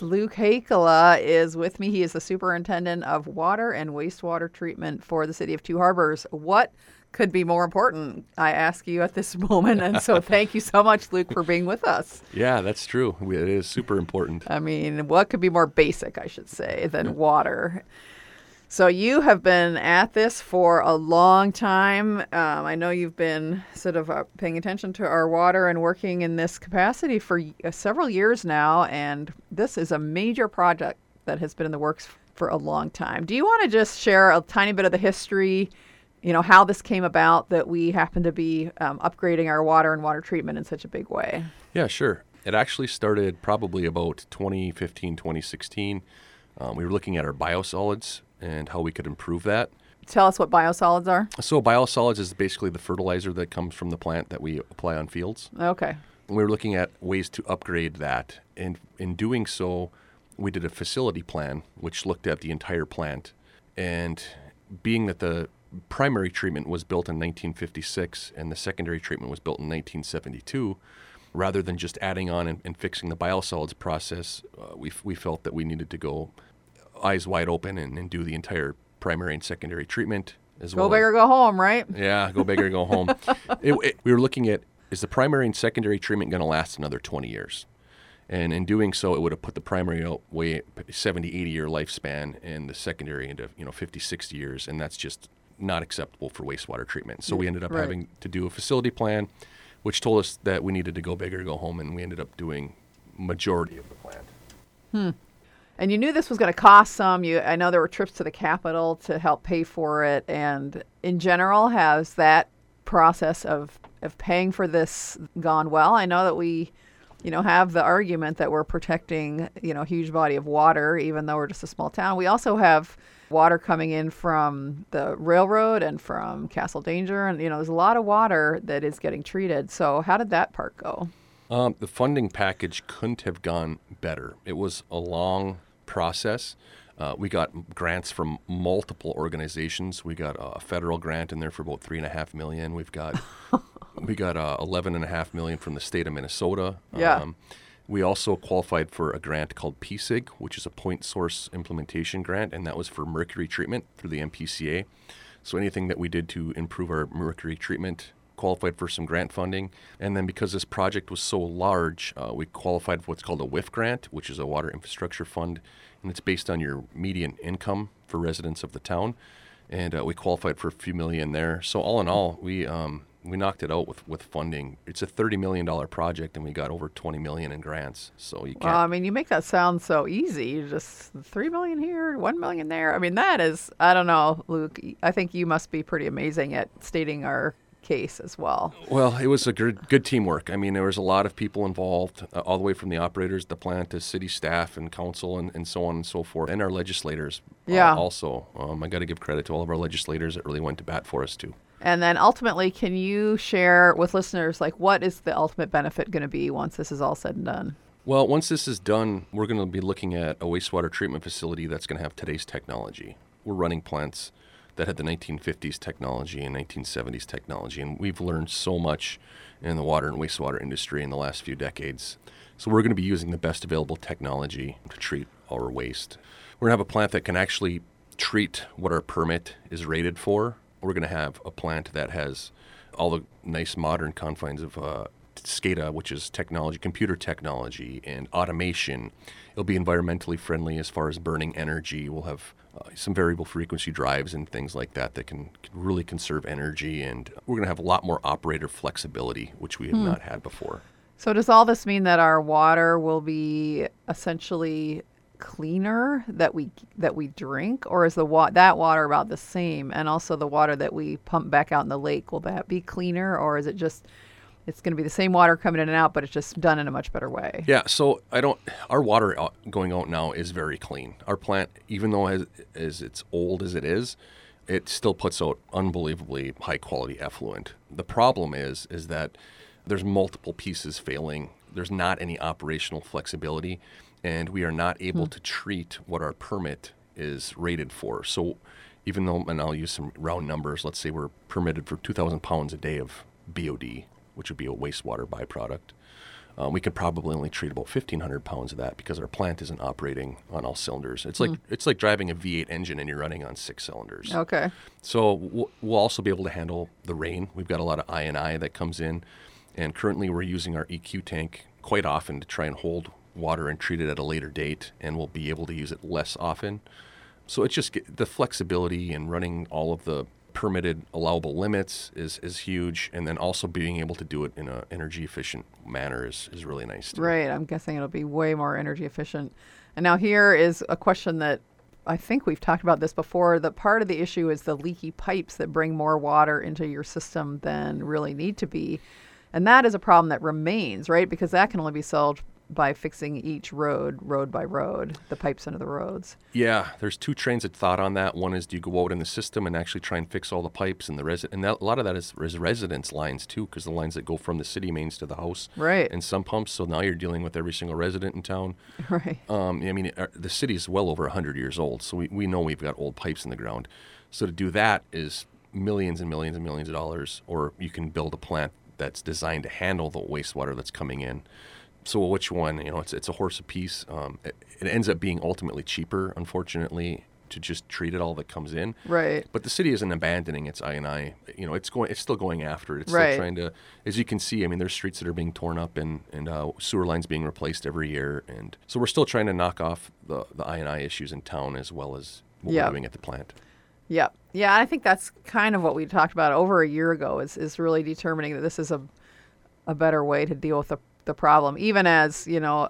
Luke Hakela is with me. He is the superintendent of water and wastewater treatment for the city of Two Harbors. What could be more important, I ask you at this moment. And so thank you so much, Luke, for being with us. Yeah, that's true. It is super important. I mean, what could be more basic, I should say, than water? So you have been at this for a long time. I know you've been sort of paying attention to our water and working in this capacity for several years now. And this is a major project that has been in the works for a long time. Do you want to just share a tiny bit of the history, how this came about that we happen to be upgrading our water and water treatment in such a big way? Yeah, sure. It actually started probably about 2015, 2016. We were looking at our biosolids and how we could improve that. Tell us what biosolids are. So biosolids is basically the fertilizer that comes from the plant that we apply on fields. Okay. And we were looking at ways to upgrade that. And in doing so, we did a facility plan, which looked at the entire plant. And being that the primary treatment was built in 1956 and the secondary treatment was built in 1972, rather than just adding on and fixing the biosolids process, we felt that we needed to go eyes wide open and do the entire primary and secondary treatment as well. Go big or go home, right? Yeah, go big or go home. We were looking at, is the primary and secondary treatment going to last another 20 years? And in doing so, it would have put the primary out way 70, 80-year lifespan and the secondary into 50, 60 years, and that's just not acceptable for wastewater treatment. So we ended up having to do a facility plan, which told us that we needed to go big or go home, and we ended up doing majority of the plant. And you knew this was going to cost some. I know there were trips to the Capitol to help pay for it. And in general, has that process of paying for this gone well? I know that we, have the argument that we're protecting, a huge body of water, even though we're just a small town. We also have water coming in from the railroad and from Castle Danger. And, there's a lot of water that is getting treated. So how did that part go? The funding package couldn't have gone better. It was a long process. We got grants from multiple organizations. We got a federal grant in there for about $3.5 million. We got $11.5 million from the state of Minnesota. Yeah. We also qualified for a grant called PSIG, which is a point source implementation grant, and that was for mercury treatment through the MPCA. So anything that we did to improve our mercury treatment qualified for some grant funding. And then because this project was so large, we qualified for what's called a WIF grant, which is a water infrastructure fund, and it's based on your median income for residents of the town. And we qualified for a few million there. So all in all, we knocked it out with funding. It's a $30 million project, and we got over $20 million in grants. So you can't. Well, I mean, you make that sound so easy. You just $3 million here, $1 million there. I mean, that is, I don't know, Luke. I think you must be pretty amazing at stating our case as well. Well, it was a good teamwork. I mean, there was a lot of people involved, all the way from the operators, the plant, to city staff and council and so on and so forth, and our legislators also. I got to give credit to all of our legislators that really went to bat for us too. And then ultimately, can you share with listeners, what is the ultimate benefit going to be once this is all said and done? Well, once this is done, we're going to be looking at a wastewater treatment facility that's going to have today's technology. We're running plants that had the 1950s technology and 1970s technology, and we've learned so much in the water and wastewater industry in the last few decades. So we're going to be using the best available technology to treat our waste. We're going to have a plant that can actually treat what our permit is rated for. We're going to have a plant that has all the nice modern confines of SCADA, which is technology, computer technology, and automation. It'll be environmentally friendly as far as burning energy. We'll have some variable frequency drives and things like that can really conserve energy. And we're going to have a lot more operator flexibility, which we have not had before. So does all this mean that our water will be essentially cleaner that we drink, or is that water about the same? And also the water that we pump back out in the lake, will that be cleaner, or is it just it's going to be the same water coming in and out, but it's just done in a much better way? Yeah, so our water going out now is very clean. Our plant, even though as it's old as it is, it still puts out unbelievably high quality effluent. The problem is that there's multiple pieces failing. There's not any operational flexibility, and we are not able to treat what our permit is rated for. So even though, and I'll use some round numbers, let's say we're permitted for 2,000 pounds a day of BOD, which would be a wastewater byproduct. We could probably only treat about 1,500 pounds of that because our plant isn't operating on all cylinders. It's like driving a V8 engine and you're running on 6 cylinders. Okay. So we'll also be able to handle the rain. We've got a lot of I&I that comes in, and currently we're using our EQ tank quite often to try and hold water and treat it at a later date, and we'll be able to use it less often. So it's just the flexibility and running all of the permitted allowable limits is huge, and then also being able to do it in an energy efficient manner is really nice too. Right. I'm guessing it'll be way more energy efficient. And now here is a question that I think we've talked about this before. The part of the issue is the leaky pipes that bring more water into your system than really need to be. And that is a problem that remains, right? Because that can only be solved by fixing each road by road, the pipes under the roads. Yeah, there's 2 trains of thought on that. One is, do you go out in the system and actually try and fix all the pipes and a lot of that is residence lines too, because the lines that go from the city mains to the house, right, and some pumps. So now you're dealing with every single resident in town. Right. I mean, the city is well over 100 years old, so we know we've got old pipes in the ground. So to do that is millions and millions and millions of dollars, or you can build a plant that's designed to handle the wastewater that's coming in. So which one? It's a horse apiece. It ends up being ultimately cheaper, unfortunately, to just treat it all that comes in. Right. But the city isn't abandoning its I&I. It's still going after it. It's right. still trying to, as you can see, I mean, there's streets that are being torn up and sewer lines being replaced every year. And so we're still trying to knock off the I&I issues in town as well as what we're doing at the plant. Yep. Yeah, I think that's kind of what we talked about over a year ago is really determining that this is a better way to deal with the problem, even as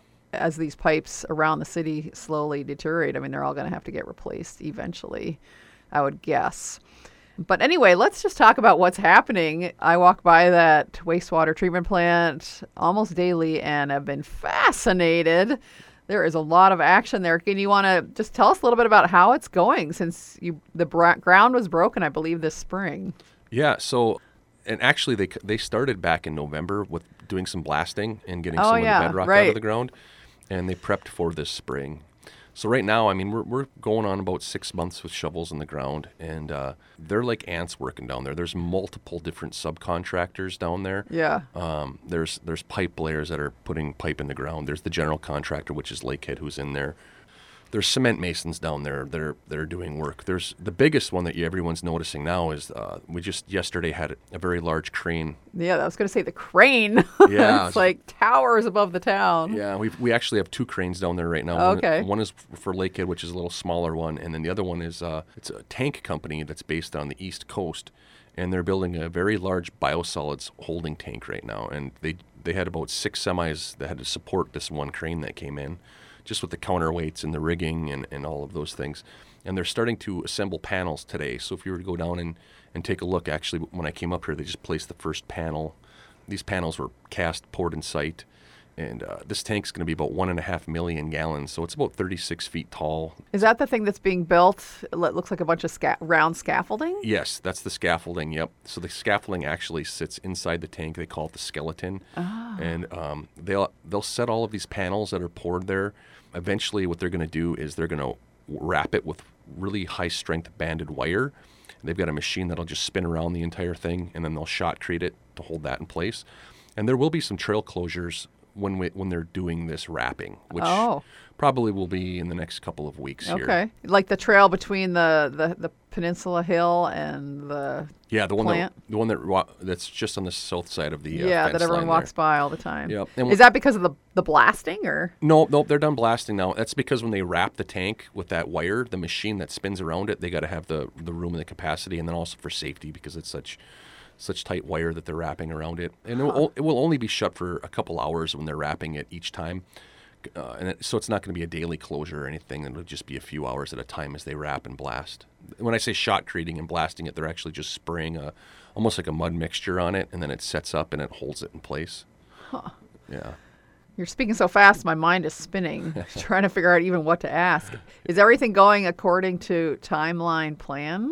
as these pipes around the city slowly deteriorate. I mean, they're all going to have to get replaced eventually, I would guess. But anyway, let's just talk about what's happening. I walk by that wastewater treatment plant almost daily and have been fascinated. There is a lot of action there. Can you want to just tell us a little bit about how it's going since the ground was broken, I believe, this spring? Yeah. So, and actually they started back in November with doing some blasting and getting some of the bedrock out of the ground, and they prepped for this spring. So right now, I mean, we're going on about 6 months with shovels in the ground, and they're like ants working down there. There's multiple different subcontractors down there. Yeah. There's pipe layers that are putting pipe in the ground. There's the general contractor, which is Lakehead, who's in there. There's cement masons down there that are doing work. There's the biggest one that everyone's noticing now is we just yesterday had a very large crane. Yeah, I was going to say the crane. Yeah. It's like towers above the town. Yeah, we actually have 2 cranes down there right now. Okay. One is for Lakehead, which is a little smaller one, and then the other one is it's a tank company that's based on the East Coast, and they're building a very large biosolids holding tank right now. And they had about 6 semis that had to support this one crane that came in, just with the counterweights and the rigging and all of those things. And they're starting to assemble panels today. So if you were to go down and take a look, actually, when I came up here, they just placed the first panel. These panels were cast, poured in sight. And this tank's going to be about 1.5 million gallons. So it's about 36 feet tall. Is that the thing that's being built? It looks like a bunch of round scaffolding? Yes, that's the scaffolding, yep. So the scaffolding actually sits inside the tank. They call it the skeleton. Oh. And they'll set all of these panels that are poured there. Eventually what they're going to do is they're going to wrap it with really high-strength banded wire. They've got a machine that'll just spin around the entire thing, and then they'll shotcrete it to hold that in place. And there will be some trail closures when they're doing this wrapping, which probably will be in the next couple of weeks here. Okay. Like the trail between the Peninsula Hill and the plant? the one that's just on the south side of the fence that everyone line walks there. By all the time. Yep. Is that because of the blasting or? No, they're done blasting now. That's because when they wrap the tank with that wire, the machine that spins around it, they got to have the room and the capacity, and then also for safety because it's such tight wire that they're wrapping around it. And it will only be shut for a couple hours when they're wrapping it each time. So it's not going to be a daily closure or anything. It'll just be a few hours at a time as they wrap and blast. When I say shotcreting and blasting it, they're actually just spraying almost like a mud mixture on it, and then it sets up and it holds it in place. Huh. Yeah. You're speaking so fast, my mind is spinning, trying to figure out even what to ask. Is everything going according to timeline plan?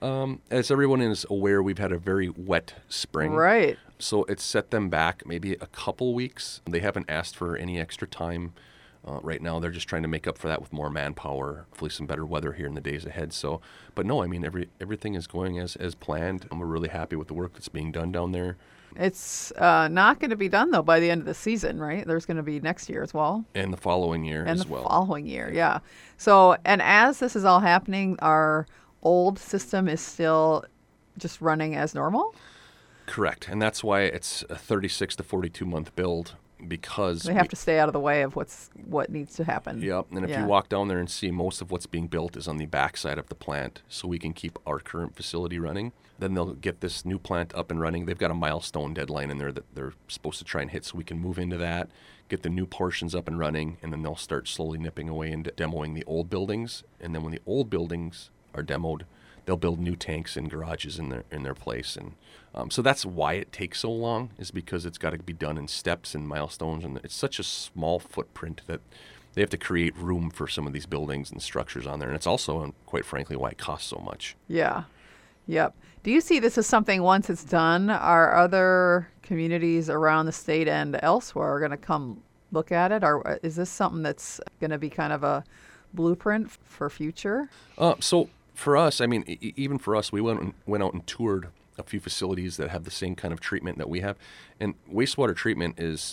As everyone is aware, we've had a very wet spring. Right. So it's set them back maybe a couple weeks. They haven't asked for any extra time. Right now, they're just trying to make up for that with more manpower, hopefully some better weather here in the days ahead. So, but no, I mean, everything is going as planned, and we're really happy with the work that's being done down there. It's not going to be done, though, by the end of the season, right? There's going to be next year as well. And the following year And as the well. following year, yeah. So, and as this is all happening, our old system is still just running as normal? Correct. And that's why it's a 36 to 42 month build, because They have to stay out of the way of what needs to happen. Yep. And if Yeah. you walk down there and see, most of what's being built is on the backside of the plant, so we can keep our current facility running. Then they'll get this new plant up and running. They've got a milestone deadline in there that they're supposed to try and hit, so we can move into that, get the new portions up and running, and then they'll start slowly nipping away and demoing the old buildings. And then when the old buildings are demoed, they'll build new tanks and garages in their place. And so that's why it takes so long, is because it's got to be done in steps and milestones, and it's such a small footprint that they have to create room for some of these buildings and structures on there. And it's also, quite frankly, why it costs so much. Yeah. Yep. Do you see this as something, once it's done, are other communities around the state and elsewhere going to come look at it? Or is this something that's going to be kind of a blueprint for future? So for us, I mean, even for us, we went out and toured a few facilities that have the same kind of treatment that we have. And wastewater treatment is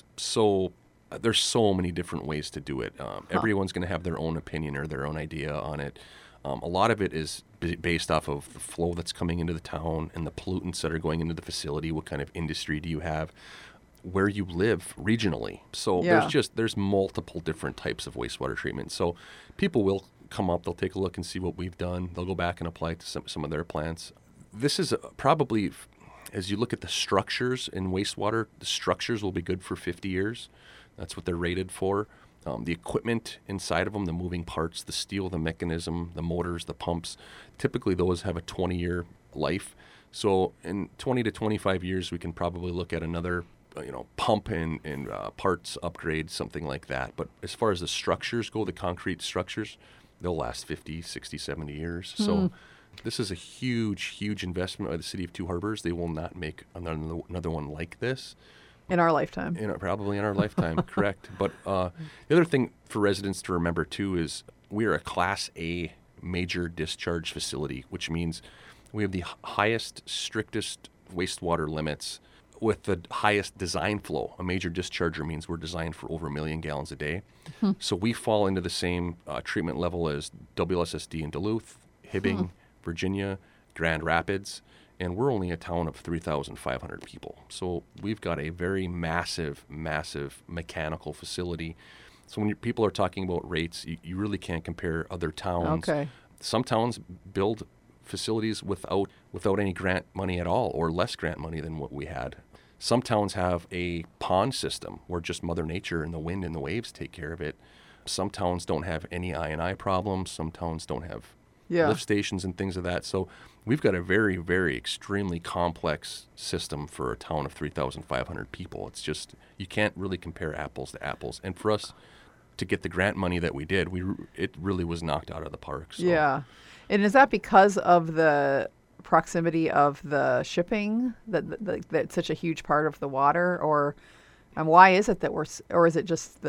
there's so many different ways to do it. Everyone's going to have their own opinion or their own idea on it. A lot of it is based off of the flow that's coming into the town and the pollutants that are going into the facility. What kind of industry do you have? Where you live regionally. So there's multiple different types of wastewater treatment. So people will come up, they'll take a look and see what we've done. They'll go back and apply it to some of their plants. This is probably, as you look at the structures in wastewater, the structures will be good for 50 years. That's what they're rated for. The equipment inside of them, the moving parts, the steel, the mechanism, the motors, the pumps, typically those have a 20-year life. So in 20 to 25 years, we can probably look at another pump and parts upgrade, something like that. But as far as the structures go, the concrete structures, they'll last 50, 60, 70 years. So this is a huge, huge investment by the city of Two Harbors. They will not make another one like this. In our lifetime. Probably in our lifetime, correct. But the other thing for residents to remember, too, is we are a Class A major discharge facility, which means we have the highest, strictest wastewater limits with the highest design flow. A major discharger means we're designed for over 1 million gallons a day. So we fall into the same treatment level as WLSSD in Duluth, Hibbing, Virginia, Grand Rapids, and we're only a town of 3,500 people. So we've got a very massive, massive mechanical facility. So when people are talking about rates, you really can't compare other towns. Okay. Some towns build facilities without any grant money at all, or less grant money than what we had. Some towns have a pond system where just Mother Nature and the wind and the waves take care of it. Some towns don't have any I&I problems. Some towns don't have lift stations and things of that. So we've got a very, very extremely complex system for a town of 3,500 people. It's just, you can't really compare apples to apples. And for us to get the grant money that we did, it really was knocked out of the park. So. Yeah. And is that because of the proximity of the shipping that's such a huge part of the water? Or why is it that or is it just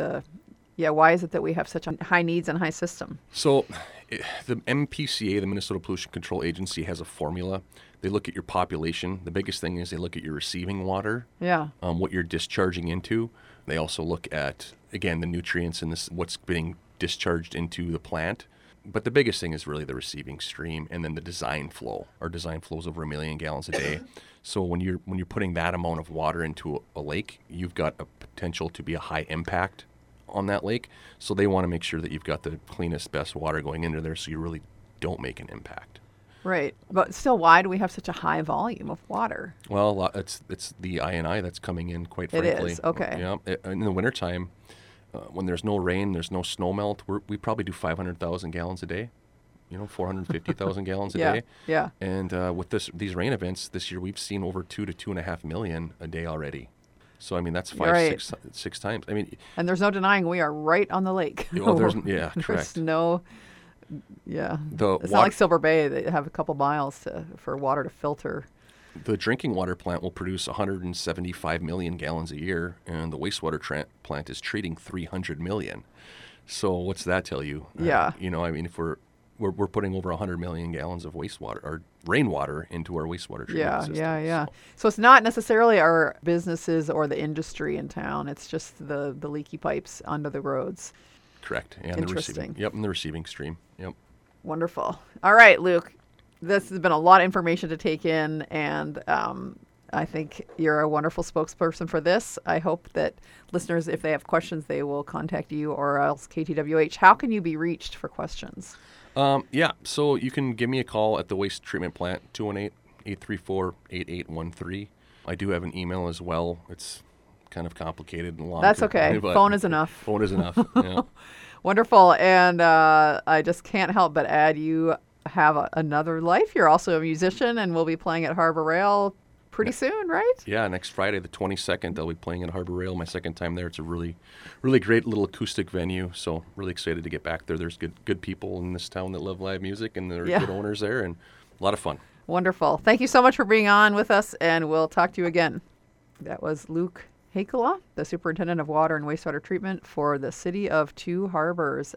why is it that we have such a high needs and high system? So the MPCA, the Minnesota Pollution Control Agency, has a formula. They look at your population. The biggest thing is they look at your receiving water, what you're discharging into. They also look at, again, the nutrients and what's being discharged into the plant. But the biggest thing is really the receiving stream, and then the design flow. Our design flow is over 1 million gallons a day. So when you're putting that amount of water into a lake, you've got a potential to be a high impact on that lake. So they want to make sure that you've got the cleanest, best water going into there, so you really don't make an impact. Right. But still, why do we have such a high volume of water? Well, it's the I&I that's coming in, quite frankly. It is, okay. Yeah. In the wintertime, when there's no rain, there's no snow melt, we probably do 500,000 gallons a day, 450,000 gallons a day. Yeah. And with these rain events this year, we've seen over 2 to 2.5 million a day already. So, I mean, that's six times. I mean, and there's no denying we are right on the lake. Well, correct. There's no, it's not like Silver Bay. They have a couple miles for water to filter. The drinking water plant will produce 175 million gallons a year, and the wastewater plant is treating 300 million. So what's that tell you? Yeah. I mean, if we're putting over 100 million gallons of wastewater or rainwater into our wastewater treatment system. Yeah. So, So it's not necessarily our businesses or the industry in town. It's just the leaky pipes under the roads. correct. And Interesting. and the receiving stream. Yep. Wonderful. All right, Luke. This has been a lot of information to take in, and I think you're a wonderful spokesperson for this. I hope that listeners, if they have questions, they will contact you or else KTWH. How can you be reached for questions? So you can give me a call at the waste treatment plant, 218-834-8813. I do have an email as well. It's kind of complicated and long. That's okay. but Phone is enough. Phone is enough. Yeah. Wonderful. And I just can't help but add you have another life. You're also a musician and will be playing at Harbor Rail pretty soon, right? Yeah, next Friday, the 22nd, I'll be playing at Harbor Rail. My second time there. It's a really, really great little acoustic venue. So really excited to get back there. There's good people in this town that love live music, and there are good owners there, and a lot of fun. Wonderful. Thank you so much for being on with us, and we'll talk to you again. That was Luke Hakala, the Superintendent of Water and Wastewater Treatment for the City of Two Harbors.